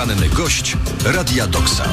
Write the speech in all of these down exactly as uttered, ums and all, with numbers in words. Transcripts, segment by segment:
Poranny gość Radia Doksa.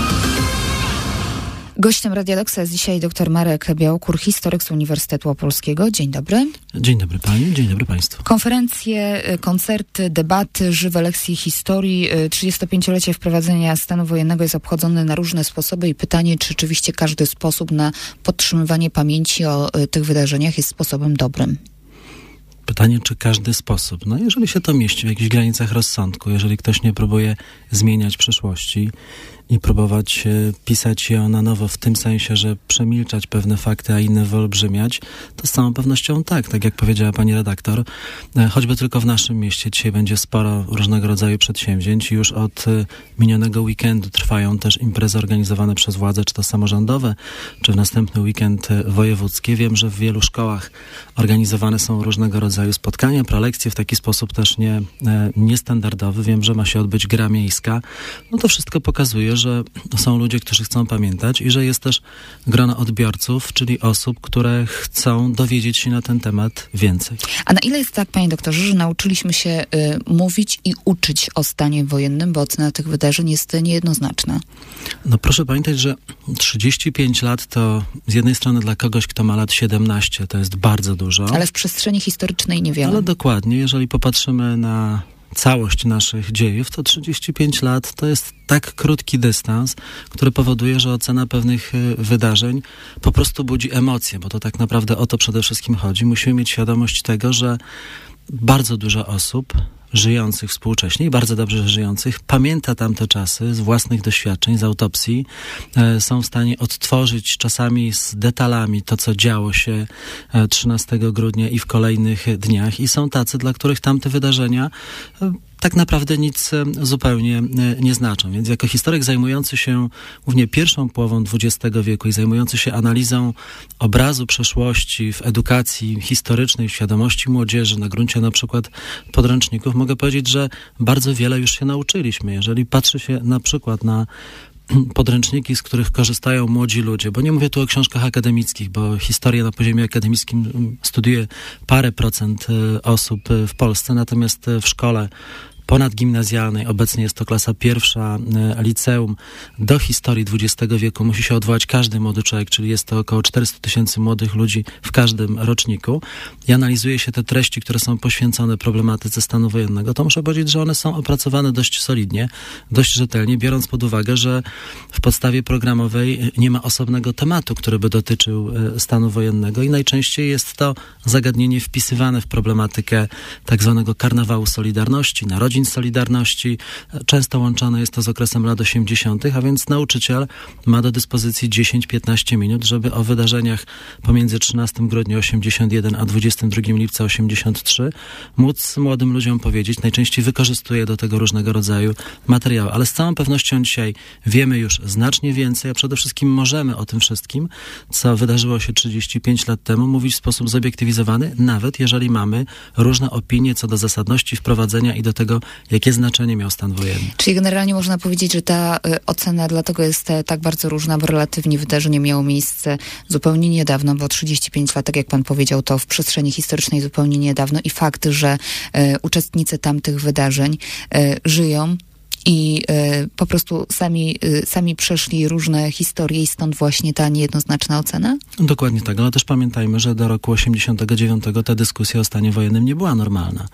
Gościem Radia Doksa jest dzisiaj dr Marek Białokur, historyk z Uniwersytetu Opolskiego. Dzień dobry. Dzień dobry pani, dzień dobry państwu. Konferencje, koncerty, debaty, żywe lekcje historii. trzydziestopięciolecie wprowadzenia stanu wojennego jest obchodzone na różne sposoby i pytanie, czy rzeczywiście każdy sposób na podtrzymywanie pamięci o tych wydarzeniach jest sposobem dobrym. Pytanie, czy każdy sposób? No jeżeli się to mieści w jakichś granicach rozsądku, jeżeli ktoś nie próbuje zmieniać przeszłości i próbować pisać ją na nowo w tym sensie, że przemilczać pewne fakty, a inne wyolbrzymiać, to z całą pewnością tak, tak jak powiedziała pani redaktor. Choćby tylko w naszym mieście dzisiaj będzie sporo różnego rodzaju przedsięwzięć. Już od minionego weekendu trwają też imprezy organizowane przez władze, czy to samorządowe, czy w następny weekend wojewódzkie. Wiem, że w wielu szkołach organizowane są różnego rodzaju spotkania, prelekcje w taki sposób też nie, niestandardowy. Wiem, że ma się odbyć gra miejska. No to wszystko pokazuje, że są ludzie, którzy chcą pamiętać i że jest też grono odbiorców, czyli osób, które chcą dowiedzieć się na ten temat więcej. A na ile jest tak, panie doktorze, że nauczyliśmy się y, mówić i uczyć o stanie wojennym, bo ocena tych wydarzeń jest niejednoznaczna? No proszę pamiętać, że trzydzieści pięć lat to z jednej strony dla kogoś, kto ma lat siedemnaście, to jest bardzo dużo. Ale w przestrzeni historycznej niewiele. Ale dokładnie, jeżeli popatrzymy na całość naszych dziejów, to trzydzieści pięć lat to jest tak krótki dystans, który powoduje, że ocena pewnych wydarzeń po prostu budzi emocje, bo to tak naprawdę o to przede wszystkim chodzi. Musimy mieć świadomość tego, że bardzo dużo osób żyjących współcześnie i bardzo dobrze żyjących pamięta tamte czasy z własnych doświadczeń, z autopsji. E, są w stanie odtworzyć czasami z detalami to, co działo się trzynastego grudnia i w kolejnych dniach. I są tacy, dla których tamte wydarzenia e, tak naprawdę nic zupełnie nie znaczą. Więc jako historyk zajmujący się głównie pierwszą połową dwudziestego wieku i zajmujący się analizą obrazu przeszłości w edukacji historycznej, w świadomości młodzieży, na gruncie na przykład podręczników, mogę powiedzieć, że bardzo wiele już się nauczyliśmy. Jeżeli patrzy się na przykład na podręczniki, z których korzystają młodzi ludzie, bo nie mówię tu o książkach akademickich, bo historię na poziomie akademickim studiuje parę procent osób w Polsce, natomiast w szkole ponadgimnazjalnej, obecnie jest to klasa pierwsza liceum, do historii dwudziestego wieku musi się odwołać każdy młody człowiek, czyli jest to około czterysta tysięcy młodych ludzi w każdym roczniku i analizuje się te treści, które są poświęcone problematyce stanu wojennego, to muszę powiedzieć, że one są opracowane dość solidnie, dość rzetelnie, biorąc pod uwagę, że w podstawie programowej nie ma osobnego tematu, który by dotyczył stanu wojennego i najczęściej jest to zagadnienie wpisywane w problematykę tak zwanego karnawału Solidarności, narodzin Solidarności. Często łączone jest to z okresem lat osiemdziesiątych, a więc nauczyciel ma do dyspozycji dziesięć do piętnastu minut, żeby o wydarzeniach pomiędzy trzynastego grudnia osiemdziesiątego pierwszego a dwudziestego drugiego lipca osiemdziesiątego trzeciego móc młodym ludziom powiedzieć. Najczęściej wykorzystuje do tego różnego rodzaju materiały, ale z całą pewnością dzisiaj wiemy już znacznie więcej, a przede wszystkim możemy o tym wszystkim, co wydarzyło się trzydzieści pięć lat temu, mówić w sposób zobiektywizowany, nawet jeżeli mamy różne opinie co do zasadności wprowadzenia i do tego, jakie znaczenie miał stan wojenny. Czyli generalnie można powiedzieć, że ta y, ocena dlatego jest e, tak bardzo różna, bo relatywnie wydarzenie miało miejsce zupełnie niedawno, bo trzydzieści pięć lat, tak jak pan powiedział, to w przestrzeni historycznej zupełnie niedawno i fakt, że y, uczestnicy tamtych wydarzeń y, żyją i y, po prostu sami, y, sami przeszli różne historie i stąd właśnie ta niejednoznaczna ocena? Dokładnie tak, ale też pamiętajmy, że do roku osiemdziesiątego dziewiątego ta dyskusja o stanie wojennym nie była normalna.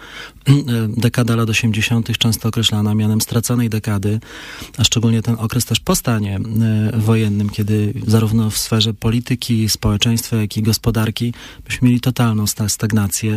Dekada lat osiemdziesiątych często określana mianem straconej dekady, a szczególnie ten okres też po stanie y, wojennym, kiedy zarówno w sferze polityki, społeczeństwa, jak i gospodarki byśmy mieli totalną stagnację.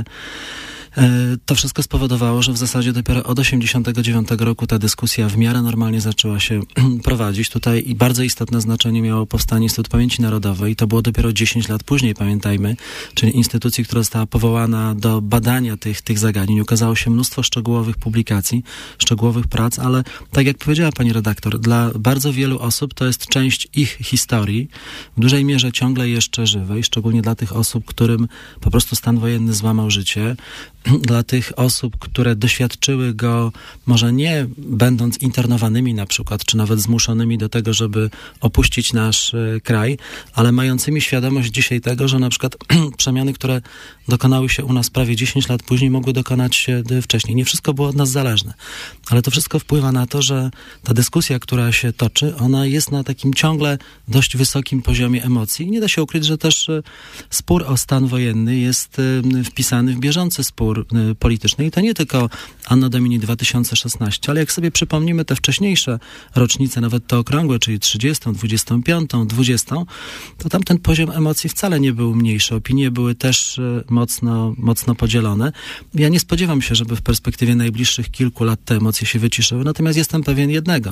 To wszystko spowodowało, że w zasadzie dopiero od osiemdziesiątego dziewiątego roku ta dyskusja w miarę normalnie zaczęła się prowadzić. Tutaj i bardzo istotne znaczenie miało powstanie Instytutu Pamięci Narodowej. To było dopiero dziesięć lat później, pamiętajmy, czyli instytucji, która została powołana do badania tych, tych zagadnień. Ukazało się mnóstwo szczegółowych publikacji, szczegółowych prac, ale tak jak powiedziała pani redaktor, dla bardzo wielu osób to jest część ich historii, w dużej mierze ciągle jeszcze żywej, szczególnie dla tych osób, którym po prostu stan wojenny złamał życie. dla tych osób, które doświadczyły go, może nie będąc internowanymi na przykład, czy nawet zmuszonymi do tego, żeby opuścić nasz y, kraj, ale mającymi świadomość dzisiaj tego, że na przykład przemiany, które dokonały się u nas prawie dziesięć lat później, mogły dokonać się wcześniej. Nie wszystko było od nas zależne, ale to wszystko wpływa na to, że ta dyskusja, która się toczy, ona jest na takim ciągle dość wysokim poziomie emocji. I nie da się ukryć, że też y, spór o stan wojenny jest y, wpisany w bieżący spór y, polityczny. I to nie tylko Anno Domini dwa tysiące szesnaście, ale jak sobie przypomnimy te wcześniejsze rocznice, nawet te okrągłe, czyli trzydziestą, dwudziestą piątą, dwudziestą, to tam ten poziom emocji wcale nie był mniejszy. Opinie były też y, mocno, mocno podzielone. Ja nie spodziewam się, żeby w perspektywie najbliższych kilku lat te emocje się wyciszyły, natomiast jestem pewien jednego,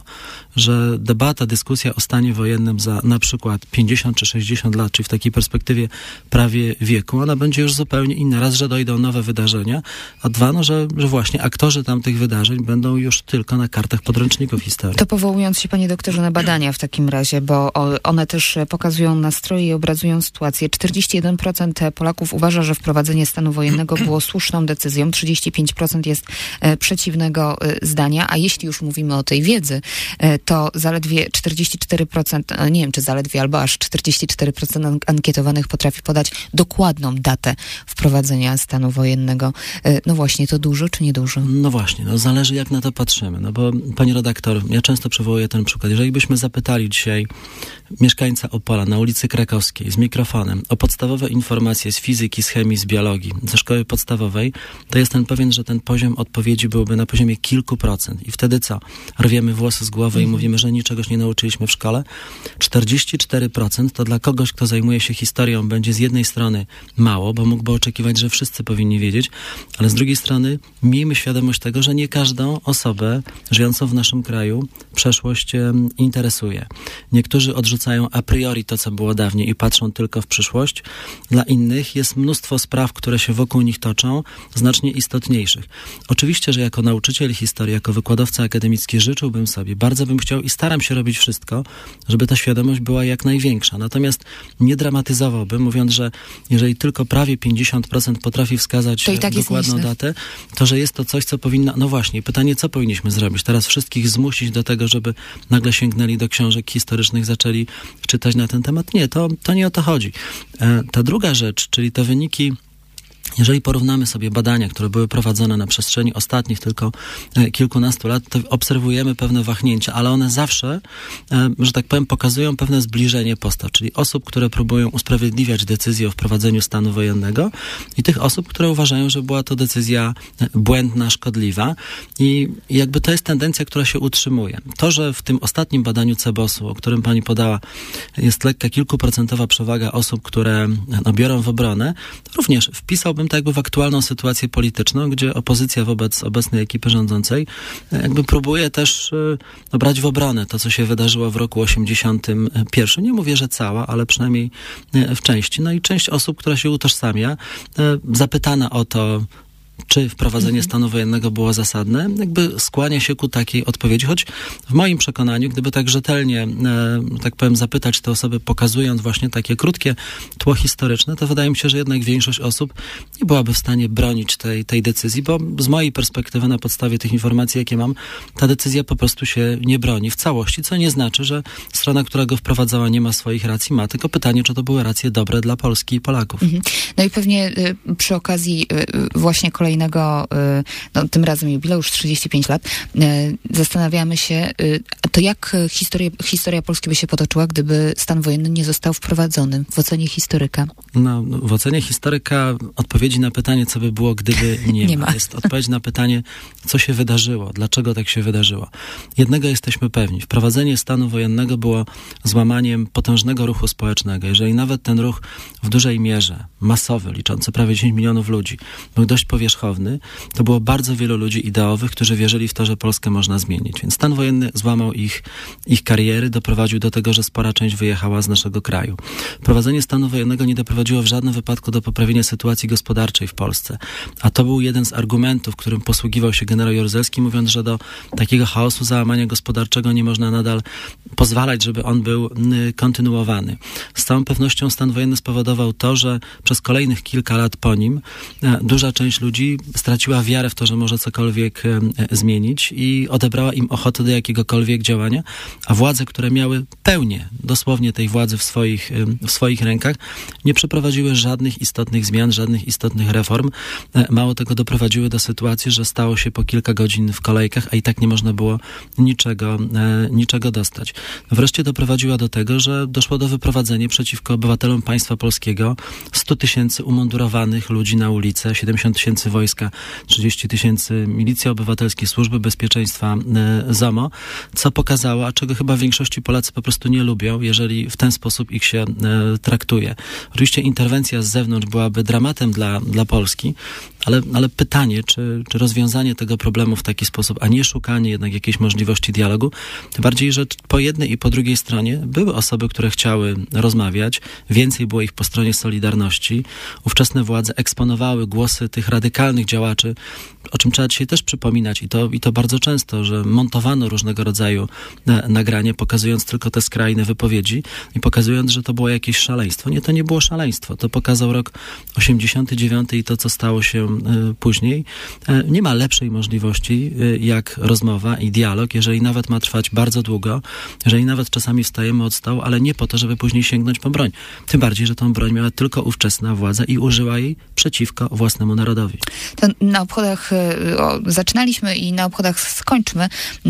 że debata, dyskusja o stanie wojennym za na przykład pięćdziesiąt czy sześćdziesiąt lat, czy w takiej perspektywie prawie wieku, ona będzie już zupełnie inna. Raz, że dojdą nowe wydarzenia, a dwa, no, że, że właśnie aktorzy tamtych wydarzeń będą już tylko na kartach podręczników historii. To powołując się, panie doktorze, na badania w takim razie, bo one też pokazują nastroje i obrazują sytuację. czterdzieści jeden procent Polaków uważa, że wprowadzenie stanu wojennego było słuszną decyzją, trzydzieści pięć procent jest e, przeciwnego e, zdania, a jeśli już mówimy o tej wiedzy, e, to zaledwie czterdzieści cztery procent, e, nie wiem czy zaledwie, albo aż czterdzieści cztery procent ankietowanych potrafi podać dokładną datę wprowadzenia stanu wojennego. E, no właśnie, to dużo czy niedużo? No właśnie, no zależy jak na to patrzymy, no bo pani redaktor, ja często przywołuję ten przykład. Jeżeli byśmy zapytali dzisiaj mieszkańca Opola na ulicy Krakowskiej z mikrofonem o podstawowe informacje z fizyki, z chemii, z biologii, ze szkoły podstawowej, to jestem pewien, że ten poziom odpowiedzi byłby na poziomie kilku procent. I wtedy co? Rwiemy włosy z głowy mm. i mówimy, że niczegoś nie nauczyliśmy w szkole. czterdzieści cztery procent to dla kogoś, kto zajmuje się historią, będzie z jednej strony mało, bo mógłby oczekiwać, że wszyscy powinni wiedzieć, ale z drugiej strony miejmy świadomość tego, że nie każdą osobę żyjącą w naszym kraju przeszłość e, interesuje. Niektórzy odrzucają a priori to, co było dawniej i patrzą tylko w przyszłość. Dla innych jest mnóstwo spraw, które się wokół nich toczą, znacznie istotniejszych. Oczywiście, że jako nauczyciel historii, jako wykładowca akademicki życzyłbym sobie, bardzo bym chciał i staram się robić wszystko, żeby ta świadomość była jak największa. Natomiast nie dramatyzowałbym, mówiąc, że jeżeli tylko prawie pięćdziesiąt procent potrafi wskazać tak dokładną datę, to że jest to coś, co powinno... No właśnie, pytanie, co powinniśmy zrobić? Teraz wszystkich zmusić do tego, żeby nagle sięgnęli do książek historycznych, zaczęli czytać na ten temat? Nie, to, to nie o to chodzi. E, ta druga rzecz, czyli te wyniki. Jeżeli porównamy sobie badania, które były prowadzone na przestrzeni ostatnich tylko e, kilkunastu lat, to obserwujemy pewne wahnięcia, ale one zawsze, e, że tak powiem, pokazują pewne zbliżenie postaw, czyli osób, które próbują usprawiedliwiać decyzję o wprowadzeniu stanu wojennego i tych osób, które uważają, że była to decyzja błędna, szkodliwa i jakby to jest tendencja, która się utrzymuje. To, że w tym ostatnim badaniu Cebosu, o którym pani podała, jest lekka kilkuprocentowa przewaga osób, które no, biorą w obronę, również wpisałbym tak jakby w aktualną sytuację polityczną, gdzie opozycja wobec obecnej ekipy rządzącej jakby próbuje też no, brać w obronę to, co się wydarzyło w roku osiemdziesiątym pierwszym. Nie mówię, że cała, ale przynajmniej w części. No i część osób, która się utożsamia, zapytana o to, czy wprowadzenie stanu wojennego było zasadne, jakby skłania się ku takiej odpowiedzi, choć w moim przekonaniu, gdyby tak rzetelnie, e, tak powiem, zapytać te osoby, pokazując właśnie takie krótkie tło historyczne, to wydaje mi się, że jednak większość osób nie byłaby w stanie bronić tej, tej decyzji, bo z mojej perspektywy, na podstawie tych informacji, jakie mam, ta decyzja po prostu się nie broni w całości, co nie znaczy, że strona, która go wprowadzała, nie ma swoich racji, ma, tylko pytanie, czy to były racje dobre dla Polski i Polaków. Mhm. No i pewnie y, przy okazji y, właśnie kolejnego, y, no tym razem jubileusz trzydzieści pięć lat, y, zastanawiamy się, y, to jak historia, historia Polski by się potoczyła, gdyby stan wojenny nie został wprowadzony w ocenie historyka? No, w ocenie historyka odpowiedzi na pytanie, co by było, gdyby nie, nie ma. ma. Jest odpowiedź na pytanie, co się wydarzyło, dlaczego tak się wydarzyło. Jednego jesteśmy pewni. Wprowadzenie stanu wojennego było złamaniem potężnego ruchu społecznego. Jeżeli nawet ten ruch w dużej mierze, masowy, liczący prawie dziesięć milionów ludzi, był dość powierzchowny, to było bardzo wielu ludzi ideowych, którzy wierzyli w to, że Polskę można zmienić. Więc stan wojenny złamał ich, ich kariery, doprowadził do tego, że spora część wyjechała z naszego kraju. Wprowadzenie stanu wojennego nie doprowadziło w żadnym wypadku do poprawienia sytuacji gospodarczej w Polsce. A to był jeden z argumentów, którym posługiwał się generał Jaruzelski, mówiąc, że do takiego chaosu, załamania gospodarczego nie można nadal pozwalać, żeby on był y, kontynuowany. Z całą pewnością stan wojenny spowodował to, że przez kolejnych kilka lat po nim y, duża część ludzi ludzi straciła wiarę w to, że może cokolwiek e, zmienić i odebrała im ochotę do jakiegokolwiek działania, a władze, które miały pełnię, dosłownie tej władzy w swoich, e, w swoich rękach, nie przeprowadziły żadnych istotnych zmian, żadnych istotnych reform. E, mało tego, doprowadziły do sytuacji, że stało się po kilka godzin w kolejkach, a i tak nie można było niczego, e, niczego dostać. Wreszcie doprowadziła do tego, że doszło do wyprowadzenia przeciwko obywatelom państwa polskiego sto tysięcy umundurowanych ludzi na ulicę, siedemdziesiąt tysięcy wojska, trzydzieści tysięcy milicji obywatelskiej, służby bezpieczeństwa e, ZOMO, co pokazało, a czego chyba w większości Polacy po prostu nie lubią, jeżeli w ten sposób ich się e, traktuje. Oczywiście interwencja z zewnątrz byłaby dramatem dla, dla Polski, ale, ale pytanie, czy, czy rozwiązanie tego problemu w taki sposób, a nie szukanie jednak jakiejś możliwości dialogu, tym bardziej, że po jednej i po drugiej stronie były osoby, które chciały rozmawiać, więcej było ich po stronie Solidarności. Ówczesne władze eksponowały głosy tych radykalnych działaczy, o czym trzeba dzisiaj też przypominać i to, i to bardzo często, że montowano różnego rodzaju na, nagranie, pokazując tylko te skrajne wypowiedzi i pokazując, że to było jakieś szaleństwo. Nie, to nie było szaleństwo. To pokazał rok osiemdziesiąty dziewiąty i to, co stało się y, później. Y, nie ma lepszej możliwości y, jak rozmowa i dialog, jeżeli nawet ma trwać bardzo długo, jeżeli nawet czasami wstajemy od stołu, ale nie po to, żeby później sięgnąć po broń. Tym bardziej, że tą broń miała tylko ówczesna władza i użyła jej przeciwko własnemu narodowi. To na obchodach o, zaczynaliśmy i na obchodach skończmy,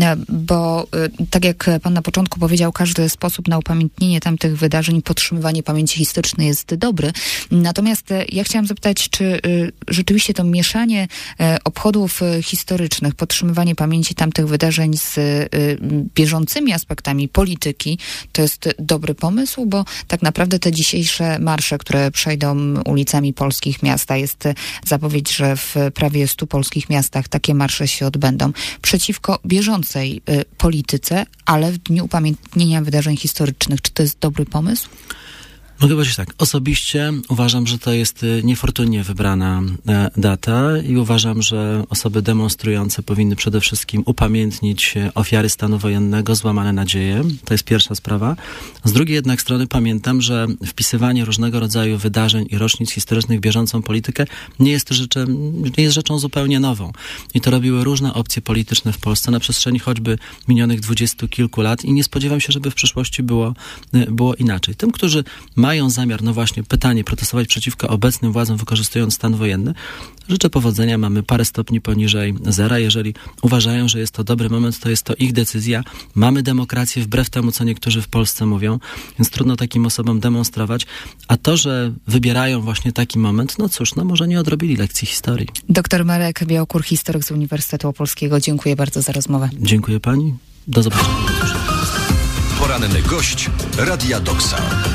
bo tak jak pan na początku powiedział, każdy sposób na upamiętnienie tamtych wydarzeń, podtrzymywanie pamięci historycznej jest dobry. Natomiast ja chciałam zapytać, czy rzeczywiście to mieszanie obchodów historycznych, podtrzymywanie pamięci tamtych wydarzeń z bieżącymi aspektami polityki, to jest dobry pomysł, bo tak naprawdę te dzisiejsze marsze, które przejdą ulicami polskich miast, a jest zapowiedź, że w prawie stu polskich miastach takie marsze się odbędą przeciwko bieżącej y, polityce, ale w dniu upamiętnienia wydarzeń historycznych. Czy to jest dobry pomysł? Mogę powiedzieć tak, osobiście uważam, że to jest niefortunnie wybrana e, data i uważam, że osoby demonstrujące powinny przede wszystkim upamiętnić ofiary stanu wojennego, złamane nadzieje. To jest pierwsza sprawa. Z drugiej jednak strony pamiętam, że wpisywanie różnego rodzaju wydarzeń i rocznic historycznych w bieżącą politykę nie jest, rzeczą, nie jest rzeczą zupełnie nową. I to robiły różne opcje polityczne w Polsce na przestrzeni choćby minionych dwudziestu kilku lat i nie spodziewam się, żeby w przyszłości było, było inaczej. Tym, którzy mają zamiar, no właśnie, pytanie, protestować przeciwko obecnym władzom, wykorzystując stan wojenny, życzę powodzenia, mamy parę stopni poniżej zera. Jeżeli uważają, że jest to dobry moment, to jest to ich decyzja. Mamy demokrację wbrew temu, co niektórzy w Polsce mówią, więc trudno takim osobom demonstrować. A to, że wybierają właśnie taki moment, no cóż, no może nie odrobili lekcji historii. Doktor Marek Białkur, historyk z Uniwersytetu Opolskiego. Dziękuję bardzo za rozmowę. Dziękuję pani. Do zobaczenia. Poranny gość Radia Doksa.